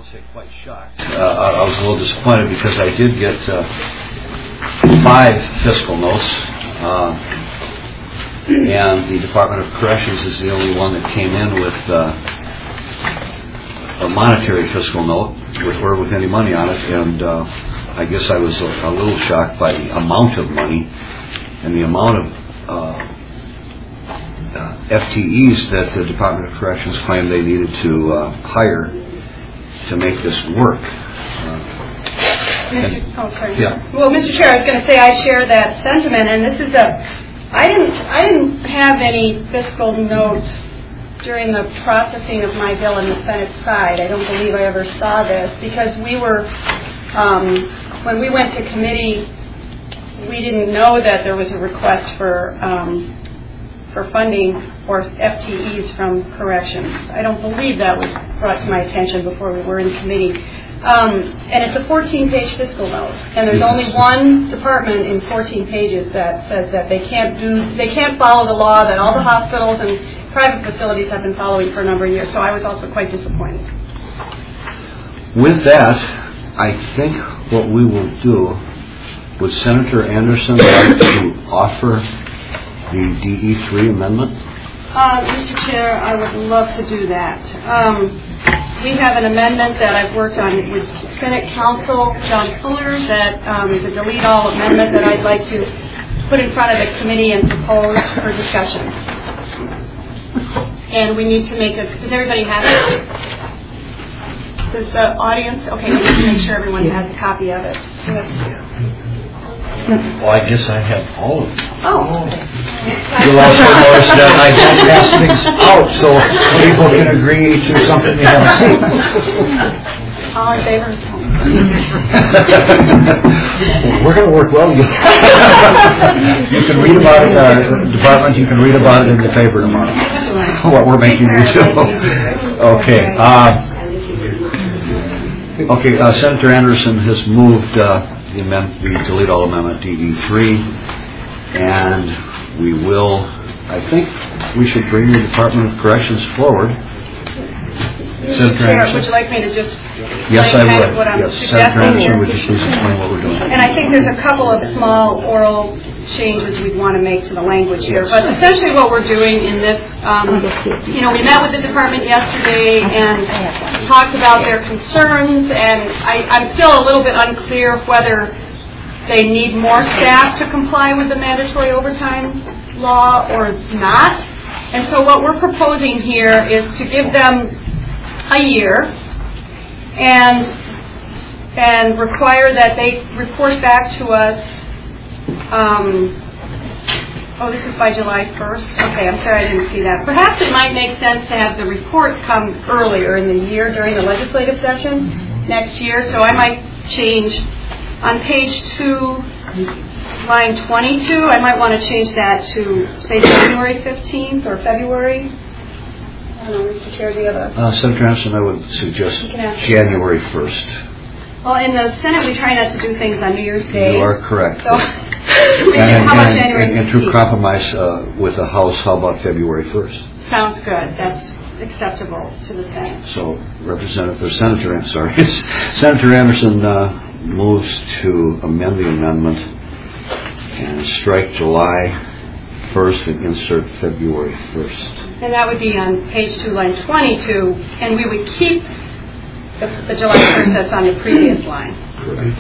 say quite shocked. I was a little disappointed because I did get 5 fiscal notes, and the Department of Corrections is the only one that came in with a monetary fiscal note with any money on it, and I guess I was a little shocked by the amount of money and the amount of FTEs that the Department of Corrections claimed they needed to hire to make this work. Well, Mr. Chair, I was going to say I share that sentiment, and this is I didn't have any fiscal notes during the processing of my bill in the Senate side. I don't believe I ever saw this because we were, when we went to committee, we didn't know that there was a request for funding or FTEs from corrections. I don't believe that was brought to my attention before we were in committee. And it's a 14-page fiscal note, and there's only one department in 14 pages that says that they can't follow the law that all the hospitals and private facilities have been following for a number of years. So I was also quite disappointed. With that, I think what we will do, would Senator Anderson like to offer the DE3 amendment? Mr. Chair, I would love to do that. We have an amendment that I've worked on with Senate Counsel John Fuller that is a delete all amendment that I'd like to put in front of the committee and propose for discussion. And we need to make does everybody have it? Does the audience? Okay, we need to make sure everyone has a copy of it. Well, I guess I have all of them. Oh. You'll also notice that I don't pass things out so people can agree to something they haven't seen. All in favor? We're going to work well together. You can read about it, department, you can read about it in the paper tomorrow. What we're making you do. Okay. Senator Anderson has moved the delete all amendment DE3, and we will, I think we should bring the Department of Corrections forward. Senator Anderson, would you like me to just yes, I would. What I'm yes, Senator Anderson, would you please explain what we're doing? And I think there's a couple of small oral changes we'd want to make to the language here. But essentially what we're doing in this, we met with the department yesterday and talked about their concerns, and I'm still a little bit unclear whether they need more staff to comply with the mandatory overtime law or not. And so what we're proposing here is to give them a year and require that they report back to us. This is by July 1st. Okay, I'm sorry I didn't see that. Perhaps it might make sense to have the report come earlier in the year during the legislative session next year. So I might change on page 2, line 22. I might want to change that to, say, January 15th or February. I don't know, Mr. Chair, do you have a... Senator Anderson, I would suggest January 1st. Well, in the Senate, we try not to do things on New Year's Day. You are correct. So, how about January 15th? And through compromise with the House, how about February 1st? Sounds good. That's acceptable to the Senate. So, Senator Anderson moves to amend the amendment and strike July 1st and insert February 1st. And that would be on page 2, line 22, and we would keep the July 1st that's on the previous line. Correct.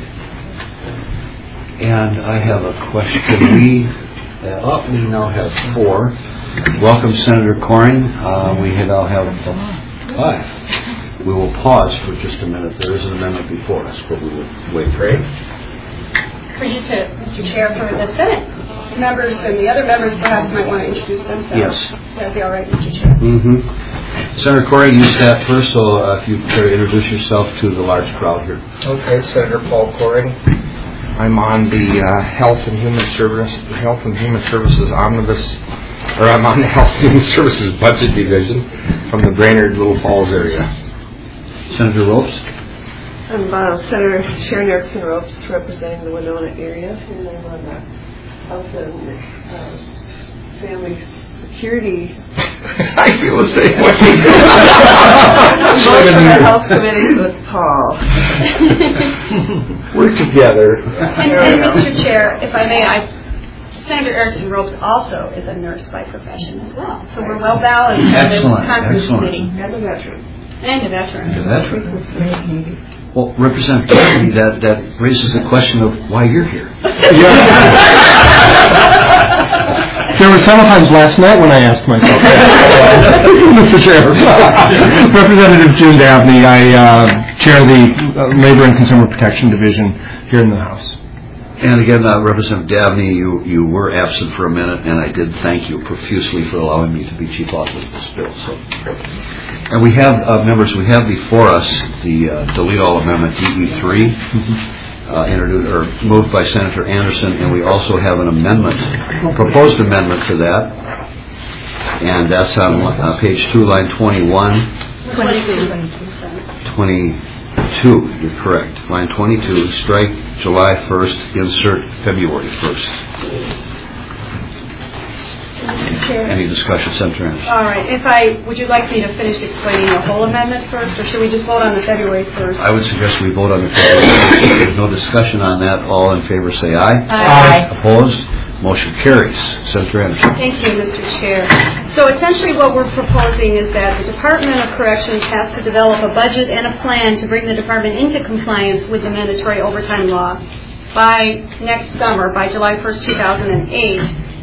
And I have a question. We now have 4. Welcome, Senator Corring. We now have 5. We will pause for just a minute. There is an amendment before us, but we will wait for it. For you to, Mr. Chair, for the Senate members and the other members perhaps might want to introduce themselves. Yes. That'd be all right, Mr. Chair. Mm-hmm. Senator Corring, you sat first, so if you could introduce yourself to the large crowd here. Okay, Senator Paul Corring. I'm on the Health and Human Services Omnibus, or I'm on the Health and Human Services Budget Division from the Brainerd Little Falls area. Senator Ropes. I'm Senator Sharon Erickson Ropes, representing the Winona area, and I'm on the Health and Family Security. I feel the same way. So from the health committee with Paul. We're together. And Mr. Chair, if I may, Senator Erickson Ropes also is a nurse by profession as well. So we're well balanced in this conference committee. And a veteran. And a veteran. A veteran. Well, Representative Kennedy, that raises the question of why you're here. There were several times last night when I asked myself that. Mr. Chair. Representative June Dabney, I chair the Labor and Consumer Protection Division here in the House. And again, Representative Dabney, you were absent for a minute, and I did thank you profusely for allowing me to be chief author of this bill. So, and we have, members, we have before us the delete all amendment DE3, introduced or moved by Senator Anderson, and we also have an amendment, proposed amendment to that, and that's on page 2, line 21. 22, you're correct. Line 22, strike July 1st, insert February 1st. Any discussion, Senator Anderson? All right. Would you like me to finish explaining the whole amendment first, or should we just vote on the February 1st? I would suggest we vote on the February 1st. If there's no discussion on that, all in favor say aye. Aye. Opposed? Motion carries. Senator Anderson. Thank you, Mr. Chair. So essentially what we're proposing is that the Department of Corrections has to develop a budget and a plan to bring the department into compliance with the mandatory overtime law by next summer, by July 1st, 2008.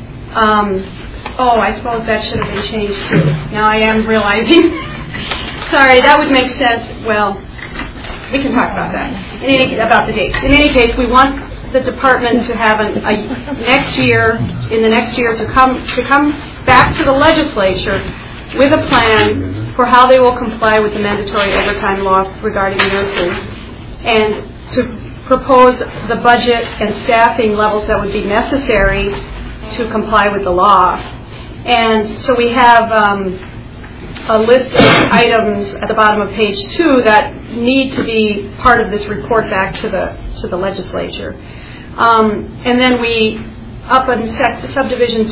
I suppose that should have been changed too. Now I am realizing. Sorry, that would make sense. Well, we can talk about that. About the dates. In any case, we want the department to have in the next year to come back to the legislature with a plan for how they will comply with the mandatory overtime law regarding nurses, and to propose the budget and staffing levels that would be necessary to comply with the law. And so we have a list of items at the bottom of page 2 that need to be part of this report back to the legislature. And then we, up in subdivision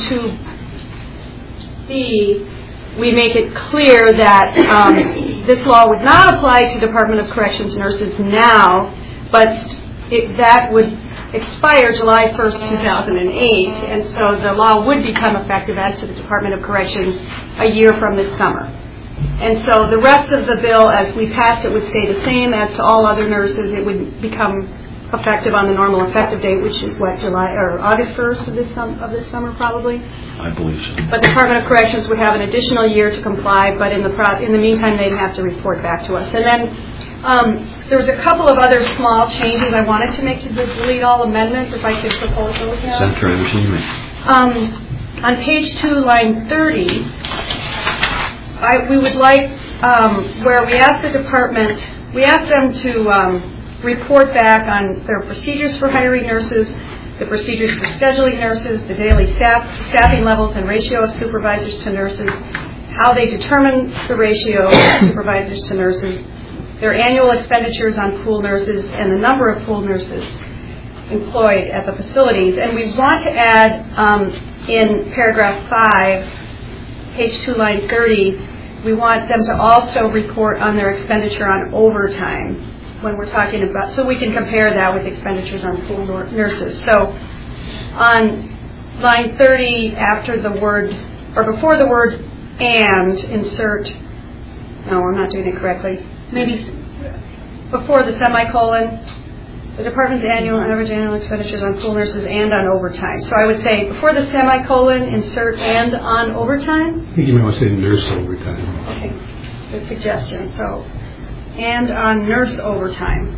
2B, we make it clear that this law would not apply to Department of Corrections nurses now, but that would expire July 1st, 2008, and so the law would become effective as to the Department of Corrections a year from this summer. And so the rest of the bill, as we passed it, would stay the same as to all other nurses. It would become effective on the normal effective date, which is July or August 1st of this summer, probably. I believe so. But the Department of Corrections would have an additional year to comply, but in the meantime, they'd have to report back to us. And then there was a couple of other small changes I wanted to make to the delete all amendments, if I could propose those now. Senator Anderson, you may. On page 2, line 30, we would like where we ask the department, we ask them to report back on their procedures for hiring nurses, the procedures for scheduling nurses, the daily staffing levels and ratio of supervisors to nurses, how they determine the ratio of supervisors to nurses, their annual expenditures on pool nurses, and the number of pool nurses employed at the facilities. And we want to add in paragraph 5, page 2, line 30, we want them to also report on their expenditure on overtime when we're talking about, so we can compare that with expenditures on pool nurses. So on line 30, after the word, or before the word and, insert, no, I'm not doing it correctly, maybe before the semicolon, the department's average annual expenditures on pool nurses and on overtime. So I would say before the semicolon, insert and on overtime. I think you might want to say nurse overtime. Okay, good suggestion. So, and on nurse overtime.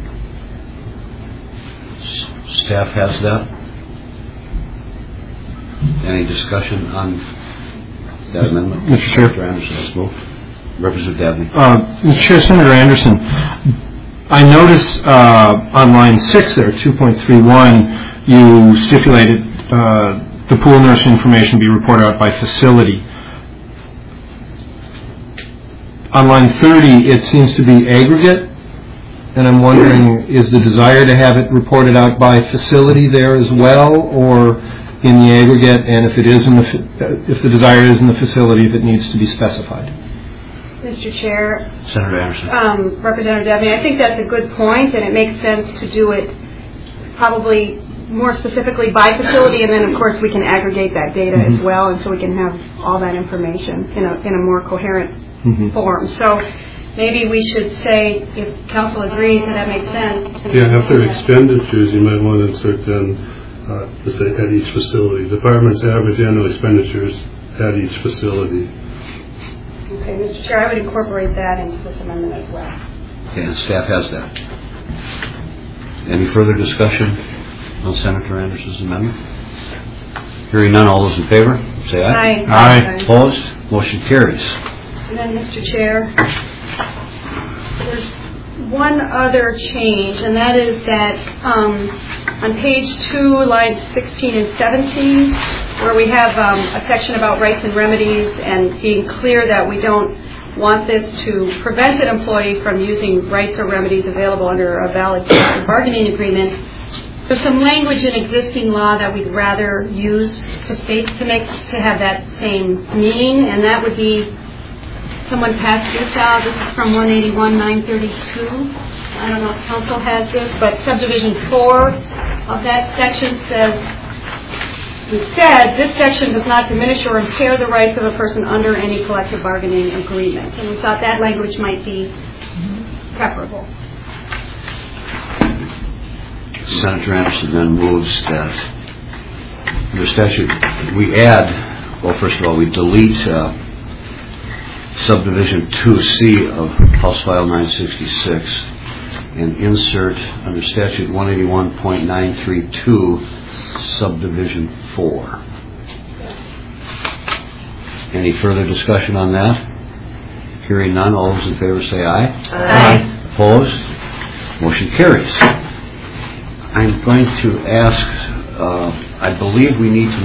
Staff has that. Any discussion on that amendment? Mr. Chair. Senator Anderson, let's move. Representative Dabney. Mr. Chair, Senator Anderson, I notice on line 6 there, 2.31, you stipulated the pool nurse information be reported out by facility. On line 30, it seems to be aggregate, and I'm wondering, is the desire to have it reported out by facility there as well, or in the aggregate, and if it is if the desire is in the facility, if it needs to be specified? Mr. Mr. Chair. Senator Anderson. Representative Dabney, I think that's a good point, and it makes sense to do it probably more specifically by facility, and then of course we can aggregate that data as well, and so we can have all that information in a more coherent form. So maybe we should say, if council agrees that makes sense. Yeah, after expenditures, you might want to insert then, let's say, at each facility. Department's average annual expenditures at each facility. Okay, Mr. Chair, I would incorporate that into this amendment as well. Okay, and staff has that. Any further discussion on Senator Anderson's amendment? Hearing none, all those in favor, say aye. Aye. Opposed? Motion carries. And then, Mr. Chair, there's one other change, and that is that on page 2, lines 16 and 17, where we have a section about rights and remedies and being clear that we don't want this to prevent an employee from using rights or remedies available under a valid collective bargaining agreement. There's some language in existing law that we'd rather use to have that same meaning, and that would be, someone passed this out. This is from 181-932. I don't know if council has this, but subdivision 4 of that section says, instead, this section does not diminish or impair the rights of a person under any collective bargaining agreement. And we thought that language might be preferable. Senator Anderson then moves that under statute we add, well, first of all, we delete subdivision 2C of House File 966 and insert under statute 181.932 subdivision 4. Any further discussion on that? Hearing none, all those in favor say aye. Aye. Opposed? Motion carries. I'm going to ask, I believe we need to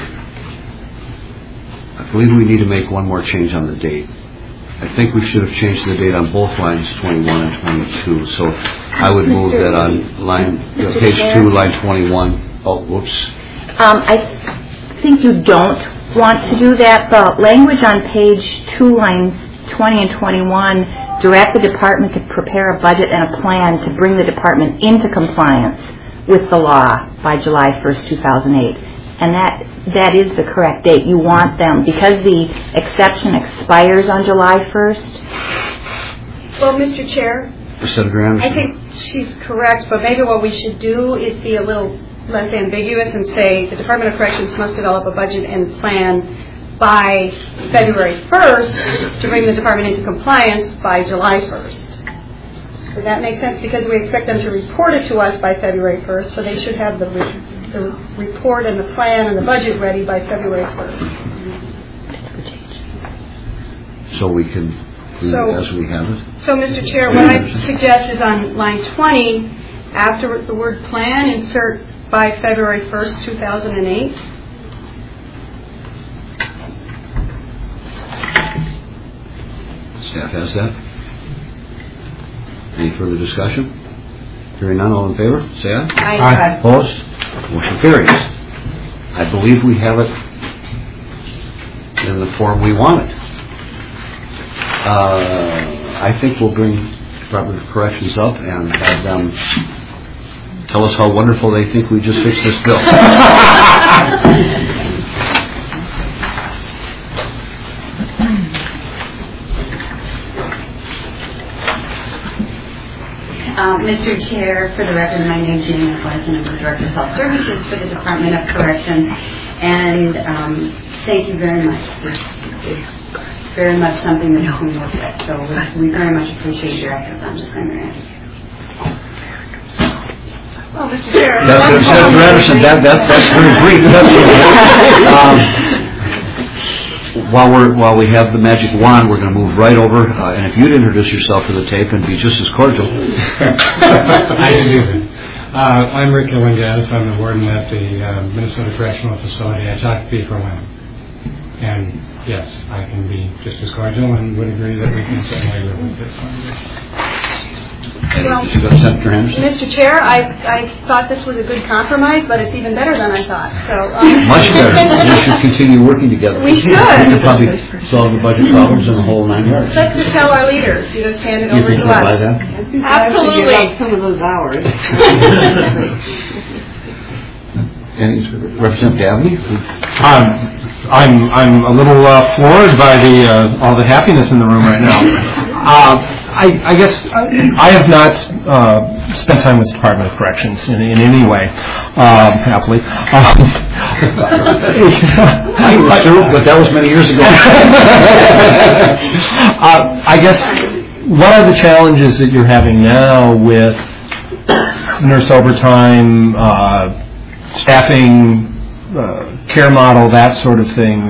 make one more change on the date. I think we should have changed the date on both lines 21 and 22. So I would move that on page 2, line 21. Oh, whoops. I think you don't want to do that. The language on page 2, lines 20 and 21, direct the department to prepare a budget and a plan to bring the department into compliance with the law by July 1st, 2008. And that is the correct date. You want them, because the exception expires on July 1st. Well, Mr. Chair, Senator Anderson? I think she's correct, but maybe what we should do is be a little less ambiguous and say the Department of Corrections must develop a budget and plan by February 1st to bring the department into compliance by July 1st. Does that make sense? Because we expect them to report it to us by February 1st, so they should have the report and the plan and the budget ready by February 1st. So we can do it as we have it? So, Mr. Chair, what I suggest is on line 20, after the word plan, insert by February 1st, 2008. Staff has that. Any further discussion? Hearing none, all in favor, say aye. Aye. Opposed? Motion carries. I believe we have it in the form we wanted. I think we'll bring Department of Corrections up and have them tell us how wonderful they think we just fixed this bill. Mr. Chair, for the record, my name is Jamie Nicholas, and I'm the Director of Health Services for the Department of Corrections. And thank you very much. It's very much something that we look at. So we very much appreciate your efforts on this, Senator Anderson. Well, Mr. Chair. Senator Anderson, that's very brief. While we have the magic wand, we're going to move right over. And if you'd introduce yourself for the tape and be just as cordial. How you doing? I'm Rick Killingas. I'm the warden at the Minnesota Correctional Facility. I talk to people for women. And yes, I can be just as cordial and would agree that we can certainly live with this language. Well, Senator Henderson? Mr. Chair, I thought this was a good compromise, but it's even better than I thought. So Much better. We should continue working together. We should. We could probably solve the budget problems in the whole 9 yards. Let's just tell our leaders, just hand it You over think to we'll us. buy that? Absolutely. Give up some of those hours. Representative Dabney? I'm a little floored by all the happiness in the room right now. I guess I have not spent time with the Department of Corrections in any way, happily. But that was many years ago. I guess what are the challenges that you're having now with nurse overtime, staffing, care model, that sort of thing?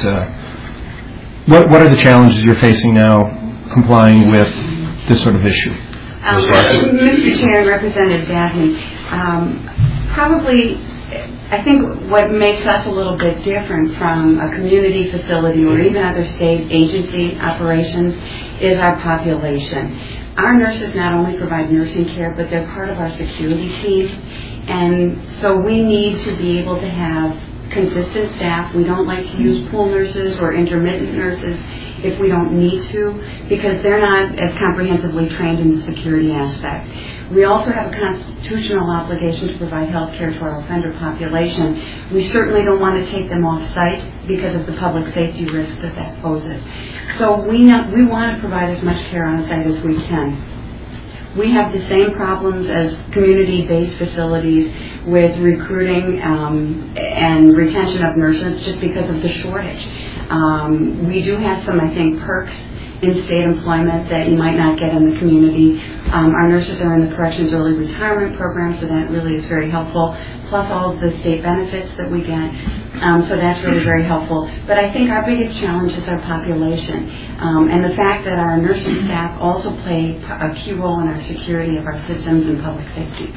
What are the challenges you're facing now complying with this sort of issue? Mr. Chair and Representative Dabney, probably I think what makes us a little bit different from a community facility or even other state agency operations is our population. Our nurses not only provide nursing care, but they're part of our security team. And so we need to be able to have consistent staff. We don't like to use pool nurses or intermittent nurses if we don't need to, because they're not as comprehensively trained in the security aspect. We also have a constitutional obligation to provide health care to our offender population. We certainly don't want to take them off site because of the public safety risk that poses. So we want to provide as much care on site as we can. We have the same problems as community-based facilities with recruiting and retention of nurses just because of the shortage. We do have some, I think, perks in state employment that you might not get in the community. Our nurses are in the Corrections Early Retirement Program, so that really is very helpful, plus all of the state benefits that we get. So that's really very helpful. But I think our biggest challenge is our population, and the fact that our nursing staff also play a key role in our security of our systems and public safety.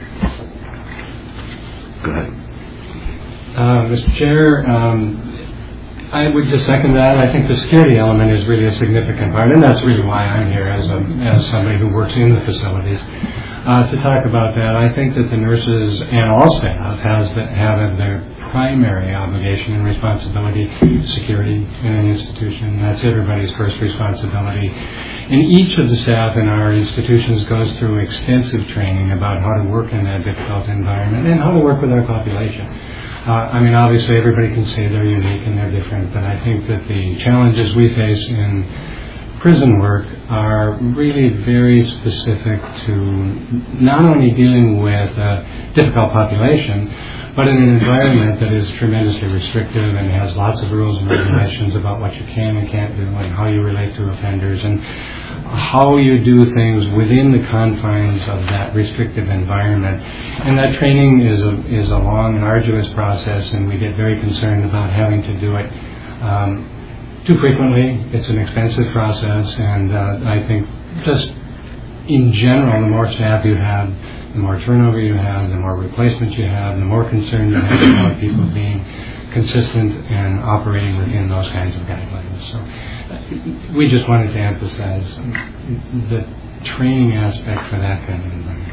Go ahead. Mr. Chair, I would just second that. I think the security element is really a significant part, and that's really why I'm here as somebody who works in the facilities to talk about that. I think that the nurses and all staff have their primary obligation and responsibility security in an institution. That's everybody's first responsibility. And each of the staff in our institutions goes through extensive training about how to work in that difficult environment and how to work with our population. Obviously everybody can say they're unique and they're different, but I think that the challenges we face in prison work are really very specific to not only dealing with a difficult population, but in an environment that is tremendously restrictive and has lots of rules and regulations about what you can and can't do and how you relate to offenders and how you do things within the confines of that restrictive environment. And that training is a long and arduous process, and we get very concerned about having to do it too frequently. It's an expensive process, and I think just in general, the more staff you have, the more turnover you have, the more replacement you have, the more concern you have about people being consistent and operating within those kinds of guidelines. So we just wanted to emphasize the training aspect for that kind of environment.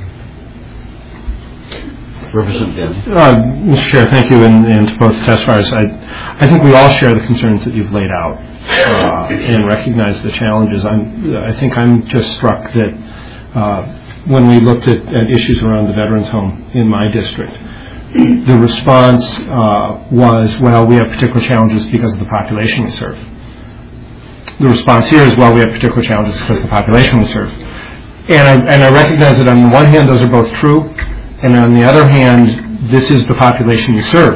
Representative. Mr. Chair, thank you, and to both testifiers. I think we all share the concerns that you've laid out and recognize the challenges. I think I'm just struck that when we looked at issues around the Veterans Home in my district, the response was, well, we have particular challenges because of the population we serve. The response here is, well, we have particular challenges because of the population we serve. And I recognize that on the one hand, those are both true, and on the other hand, this is the population you serve.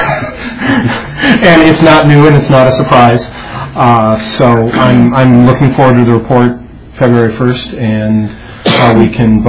And it's not new and it's not a surprise. So I'm looking forward to the report February 1st and how you can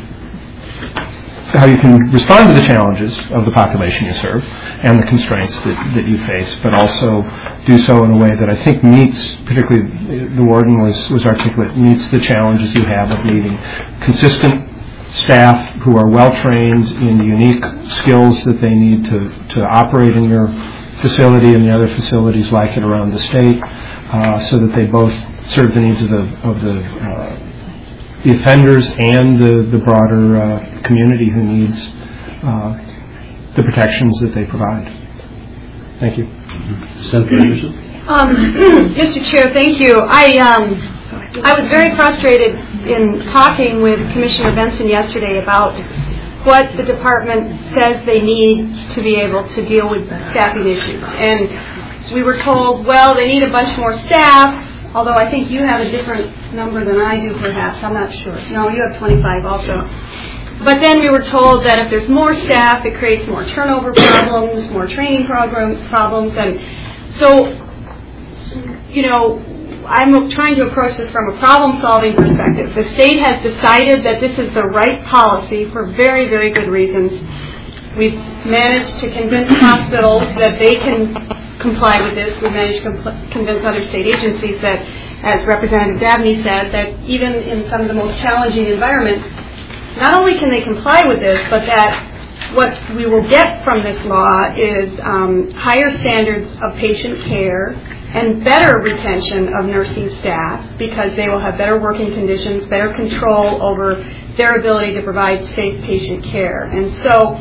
respond to the challenges of the population you serve and the constraints that you face, but also do so in a way that I think meets, particularly the warden was articulate, meets the challenges you have of needing consistent staff who are well trained in the unique skills that they need to operate in your facility and the other facilities like it around the state, so that they both serve the needs of the the offenders and the broader community who needs the protections that they provide. Thank you. Senator Anderson? Mr. Chair, thank you. I was very frustrated in talking with Commissioner Benson yesterday about what the department says they need to be able to deal with staffing issues. And we were told, well, they need a bunch more staff, although I think you have a different number than I do, perhaps. I'm not sure. No, you have 25 also. But then we were told that if there's more staff, it creates more turnover problems, more training problems. And so, you know, I'm trying to approach this from a problem-solving perspective. The state has decided that this is the right policy for very, very good reasons. We've managed to convince hospitals that they can comply with this. We've managed to convince other state agencies that, as Representative Dabney said, that even in some of the most challenging environments, not only can they comply with this, but that what we will get from this law is higher standards of patient care and better retention of nursing staff, because they will have better working conditions, better control over their ability to provide safe patient care. And so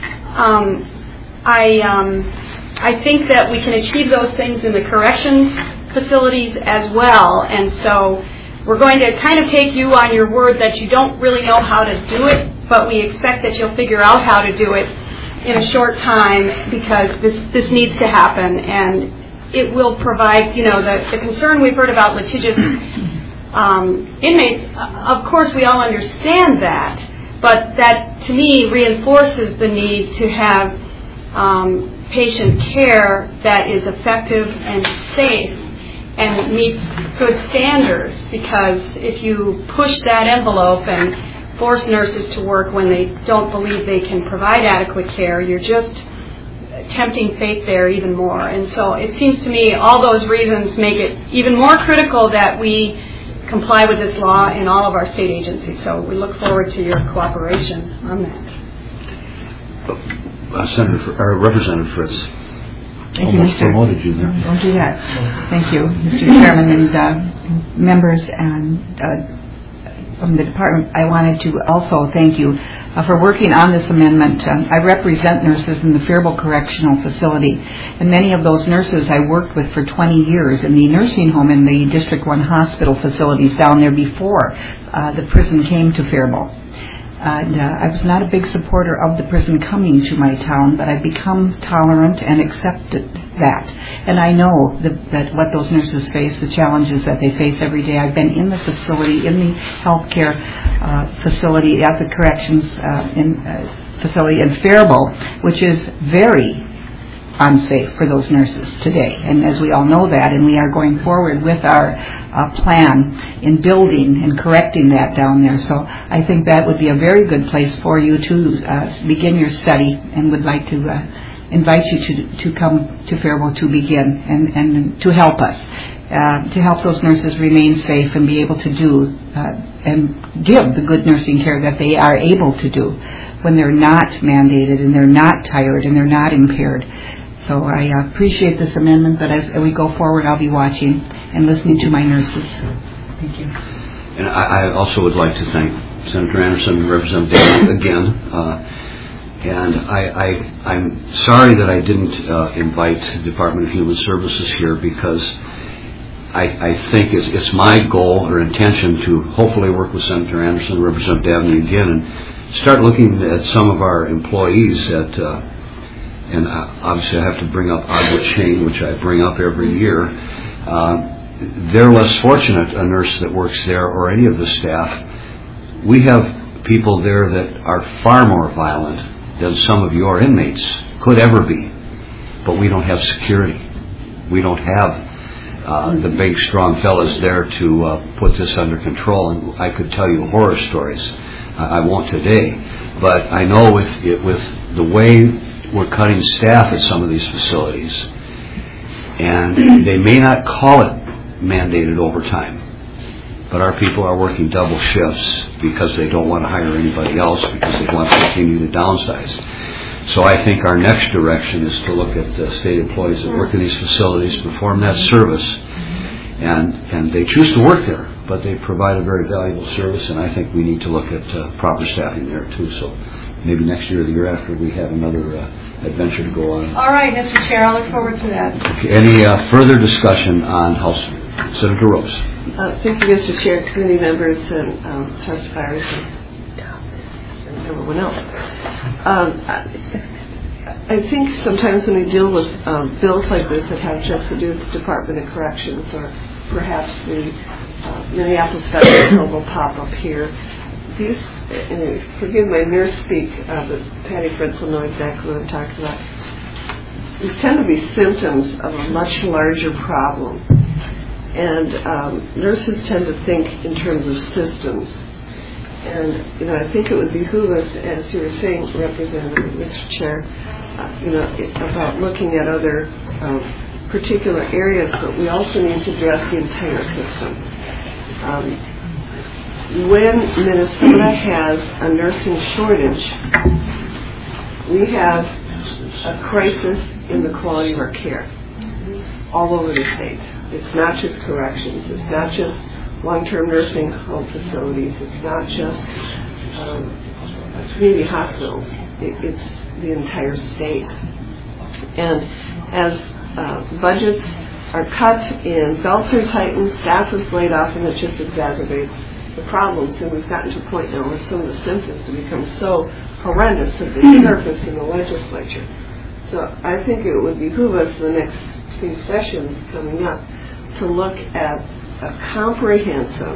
I think that we can achieve those things in the corrections facilities as well. And so we're going to kind of take you on your word that you don't really know how to do it, but we expect that you'll figure out how to do it in a short time, because this needs to happen. And it will provide, you know, the concern we've heard about litigious inmates, of course we all understand that, but that to me reinforces the need to have patient care that is effective and safe and meets good standards, because if you push that envelope and force nurses to work when they don't believe they can provide adequate care, you're just tempting fate there even more. And so it seems to me all those reasons make it even more critical that we comply with this law in all of our state agencies. So we look forward to your cooperation on that. Representative Fritz. Thank you, Almost Mr. promoted you there. Don't do that. Thank you, Mr. Chairman and members and from the department. I wanted to also thank you for working on this amendment. I represent nurses in the Faribault Correctional Facility, and many of those nurses I worked with for 20 years in the nursing home in the District 1 hospital facilities down there before the prison came to Faribault. And I was not a big supporter of the prison coming to my town, but I've become tolerant and accepted that. And I know that what those nurses face, the challenges that they face every day. I've been in the facility, in the healthcare facility, at the corrections facility in Faribault, which is very unsafe for those nurses today. And as we all know that, and we are going forward with our plan in building and correcting that down there. So I think that would be a very good place for you to begin your study, and would like to invite you to come to Faribault to begin and to help us, to help those nurses remain safe and be able to do and give the good nursing care that they are able to do when they're not mandated and they're not tired and they're not impaired. So I appreciate this amendment, but as we go forward, I'll be watching and listening to my nurses. Thank you. And I also would like to thank Senator Anderson and Representative Daly again. And I'm sorry that I didn't invite the Department of Human Services here, because I think it's my goal or intention to hopefully work with Senator Anderson and Representative Dabney again and start looking at some of our employees and obviously I have to bring up Agua Chain, which I bring up every year. They're less fortunate, a nurse that works there or any of the staff. We have people there that are far more violent than some of your inmates could ever be. But we don't have security. We don't have the big, strong fellas there to put this under control. And I could tell you horror stories. I won't today. But I know with the way we're cutting staff at some of these facilities, and they may not call it mandated overtime, but our people are working double shifts because they don't want to hire anybody else, because they want to continue to downsize. So I think our next direction is to look at the state employees that work in these facilities, perform that service, and they choose to work there, but they provide a very valuable service, and I think we need to look at proper staffing there too. So maybe next year or the year after we have another adventure to go on. All right, Mr. Chair, I look forward to that. Okay, any further discussion on House Senator Ropes? Thank you, Mr. Chair, committee members, and testifiers, and everyone else. I think sometimes when we deal with bills like this that have just to do with the Department of Corrections, or perhaps the Minneapolis Federal Code will pop up here, these, forgive my nurse speak, but Patty Fritz will know exactly what I'm talking about. These tend to be symptoms of a much larger problem. And nurses tend to think in terms of systems. And, I think it would behoove us, as you were saying, Representative, Mr. Chair, about looking at other particular areas, but we also need to address the entire system. When Minnesota has a nursing shortage, we have a crisis in the quality of our care all over the state. It's not just corrections. It's not just long-term nursing home facilities. It's not just community hospitals. It's the entire state. And as budgets are cut and belts are tightened, staff is laid off, and it just exacerbates the problems. And we've gotten to a point now where some of the symptoms have become so horrendous that they surface in the legislature. So I think it would behoove us in the next few sessions coming up to look at a comprehensive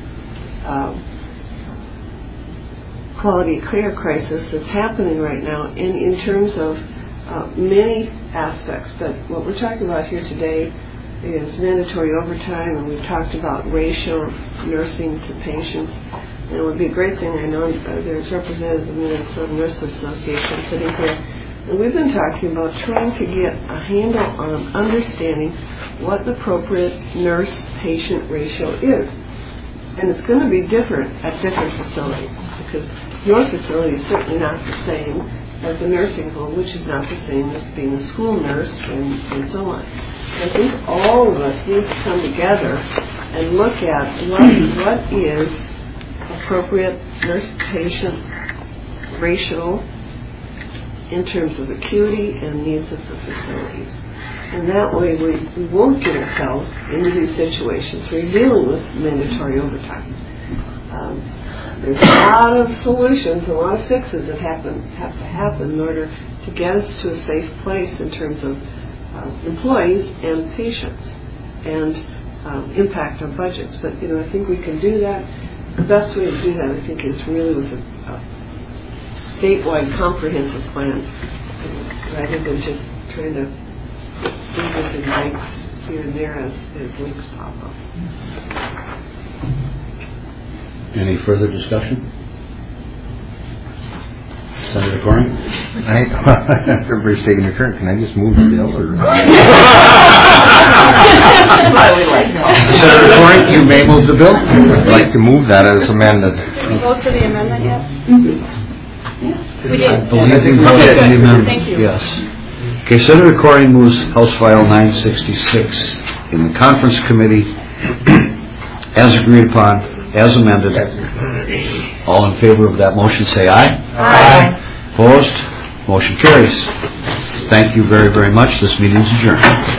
quality care crisis that's happening right now in terms of many aspects. But what we're talking about here today is mandatory overtime, and we've talked about ratio of nursing to patients. And it would be a great thing. I know there's representatives of the Minnesota Nurses Association sitting here, and we've been talking about trying to get a handle on understanding what the appropriate nurse-patient ratio is. And it's going to be different at different facilities, because your facility is certainly not the same as a nursing home, which is not the same as being a school nurse, and so on. I think all of us need to come together and look at what is appropriate nurse-patient ratio in terms of acuity and needs of the facilities. And that way we won't get ourselves into these situations where you're dealing with mandatory overtime. There's a lot of solutions, a lot of fixes that have to happen in order to get us to a safe place in terms of employees and patients and impact on budgets. But, I think we can do that. The best way to do that, I think, is really with a statewide comprehensive plan, rather than just trying to do this in bites here and there as leaks pop up. Any further discussion? Senator Corning? Everybody's taking their turn. Can I just move the bill? Or? Senator Corning, you may move the bill. I'd like to move that as amended. Did we vote for the amendment yet? We did. I believe we voted for the amendment. Thank you. Yes. Okay, Senator Corning moves House File 966 in the conference committee as agreed upon, as amended. All in favor of that motion say aye. Aye. Opposed? Motion carries. Thank you very, very much. This meeting is adjourned.